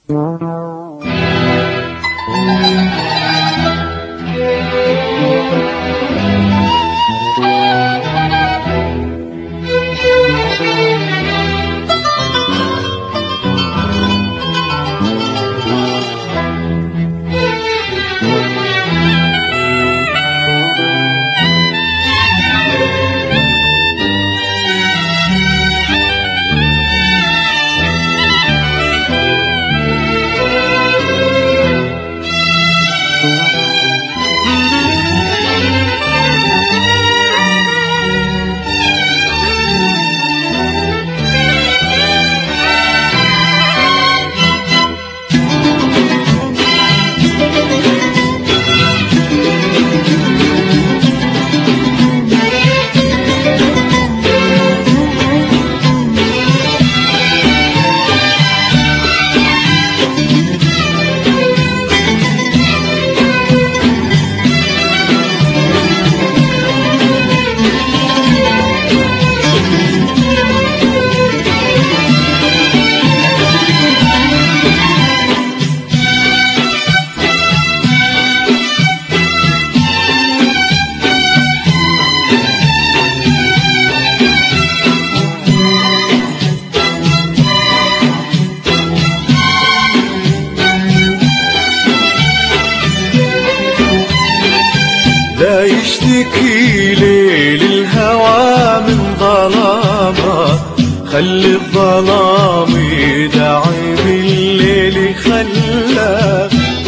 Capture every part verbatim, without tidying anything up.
لا يشتكي ليل الهوى من ظلامه، خلي الظلام يدعي بالليل خلاه.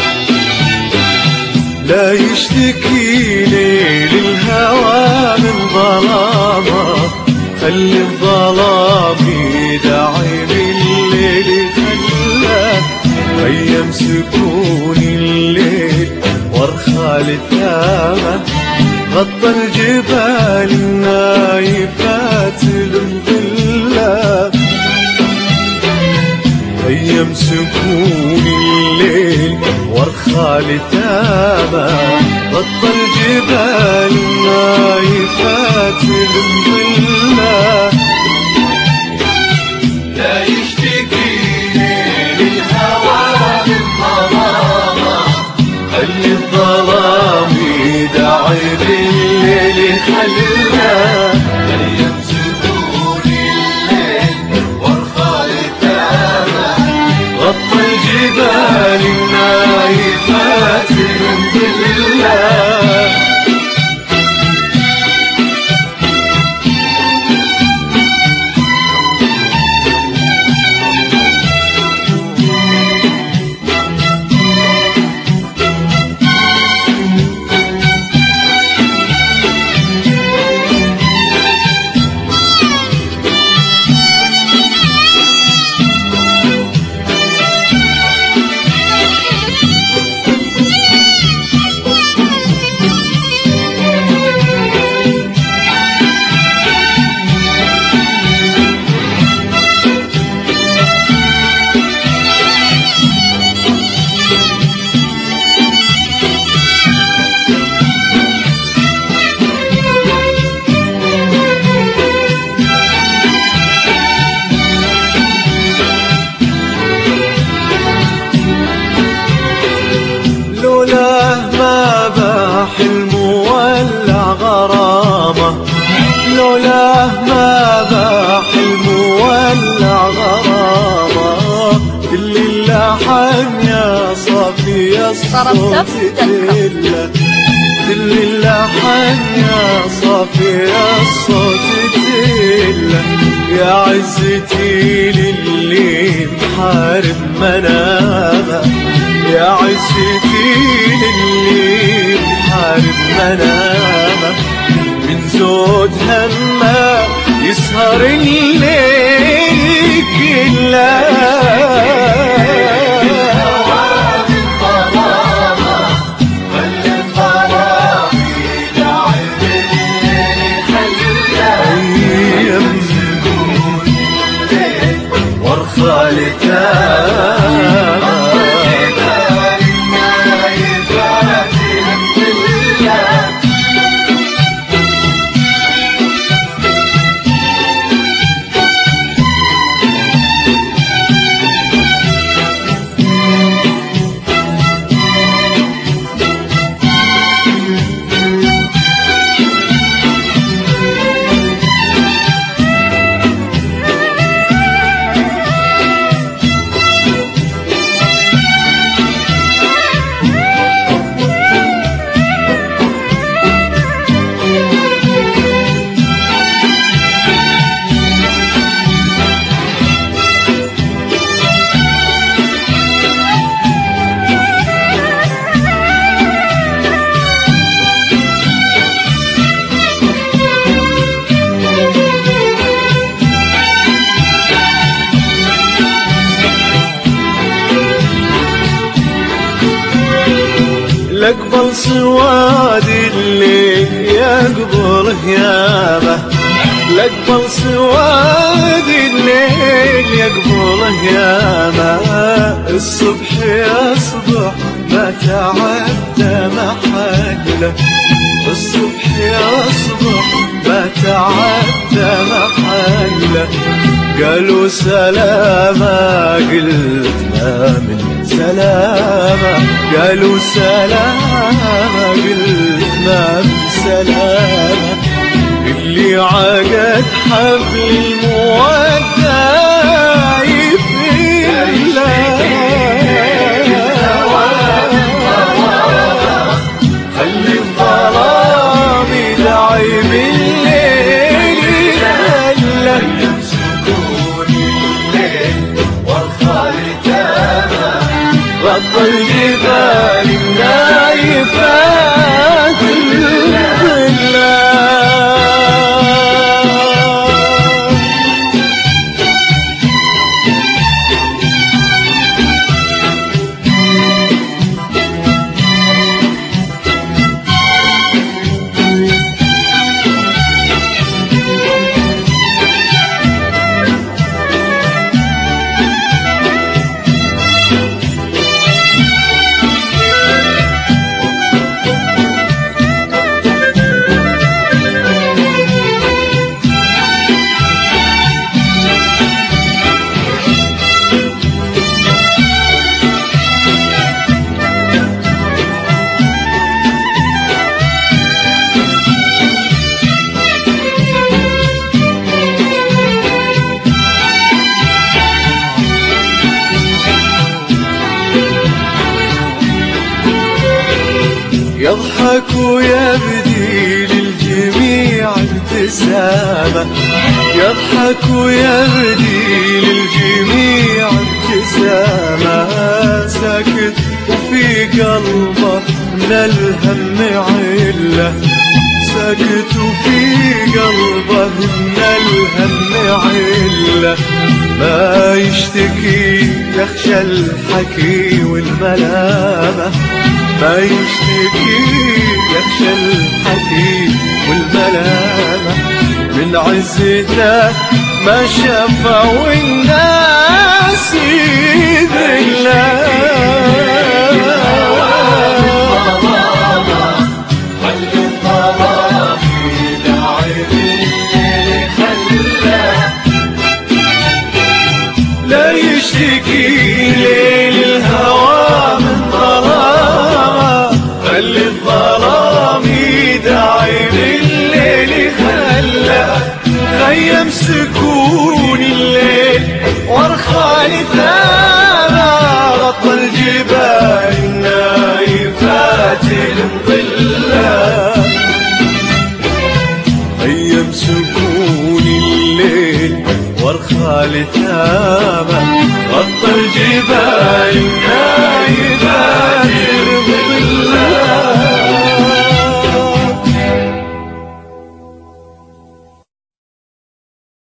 لا يشتكي ليل الهوى من ظلامه، خلي الظلام يدعي بالليل خلاه. أيام سكون الليل وارخى التامة، غطى الجبال النايفات المظلة. أيام سكون الليل وارخى التامة، غطى الجبال النايفات المظلة. لا يشتكي ليل الهوى من ظلامه، خلي الظلام يدعي بالليل خلاه. أيام سكون الليل وارخى التامة، غطى الجبال النايفات المظلة. لولاه ما باح المولع غرامه، لولاه ما باح المولع غرامه. كل اللحن يا صافي الصوت تله، كل اللحن يا صافي الصوت تله. يا عزتي للي محارب منامه، يا عزتي للي محارب منامه. من زود همه يسهر الليل كله. نقبل سواد الليل يقبل هيامه، نقبل سواد الليل يقبل هيامه. الصبح يصبح ما تعدى محله، الصبح يصبح ما تعدى محله. قالوا سلامة قلت ما من سلامة، قالوا سلامة قلت ما من سلامة. اللي عقد حبل المودة يفرق له، خلي الظلام يدعي بالليل يخله. سكون الليل والخالتامة غطى الجبال النايفات الظلام. يضحك ويبدي للجميع ابتسامة، يضحك ويبدي للجميع ابتسامة. ساكت وفي قلبه من الهم علة، ساكت وفي قلبه من الهم علة. ما يشتكي يخشى الحكي والملامة، ما يشتكي يخشى الحكي والملامة. من عزته ما شافه والناس يذله، خلي الظلام يدعي بالليل خله. لا يشتكي ليل الهوى من ظلامه، خلي الظلام يدعي بالليل خله. خيم سكون الليل وارخى لثامة غطى الجبال النايفات المظلة. خيم سكون الليل وارخى لثامة غطى الجبال النايفات المظلة.